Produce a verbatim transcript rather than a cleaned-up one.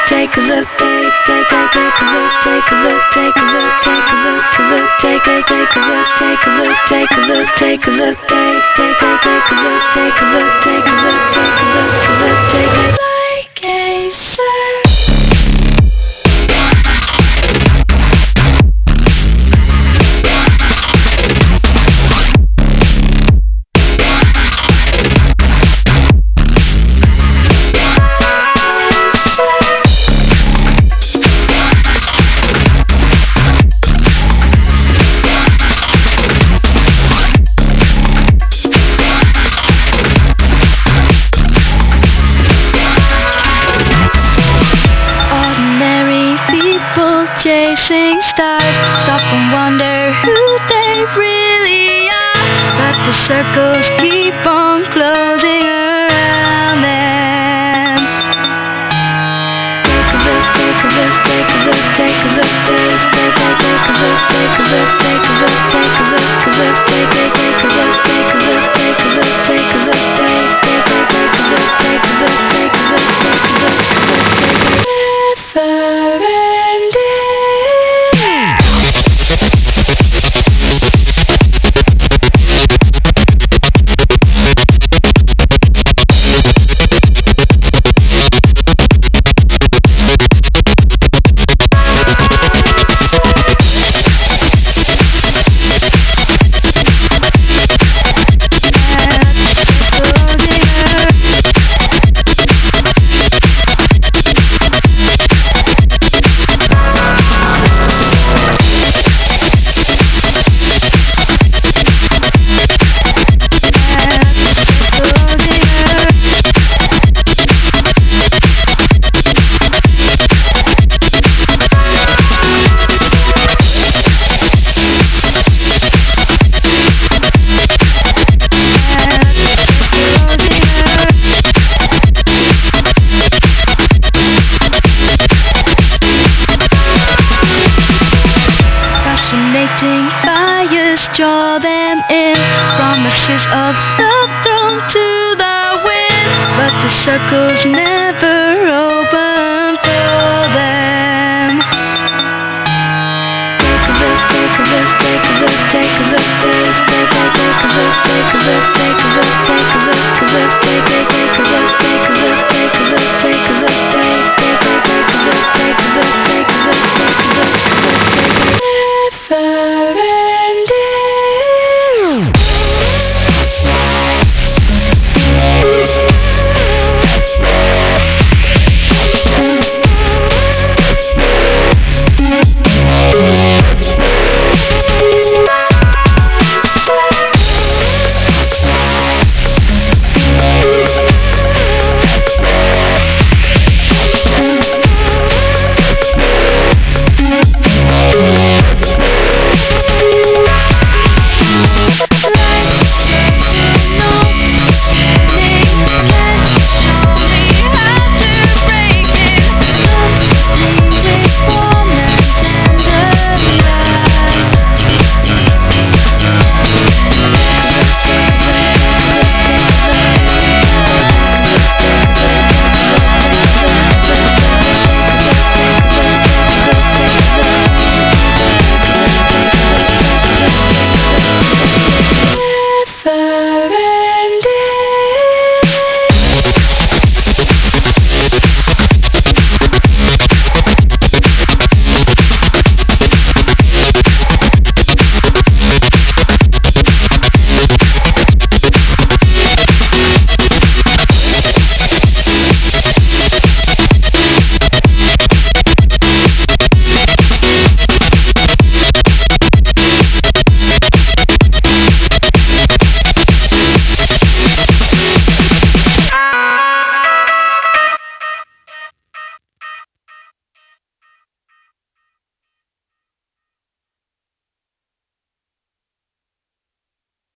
take a look, take take take take a look, take a look, take a look, take a look, look, take take take a look, take a look, take a look, take a look, take take take take a look, take a look, take a look, take a look, look, take take like a surf. Chasing stars, stop and wonder who they really are. But the circles keep on closing around them. Take a look, take a look, take a look, take a look, take take take a look, take a look, take a look, take a look, look, take take take a look, take a look, take a look, take a look, take take take a look, take a look, take a look, take a look, take a look. Fires draw them in, promises of love thrown to the wind, but the circles never open for them. Take a look, take a look, take a look, take a look, take take take a look, take a look, take a look, take a look, look, take take take a look, take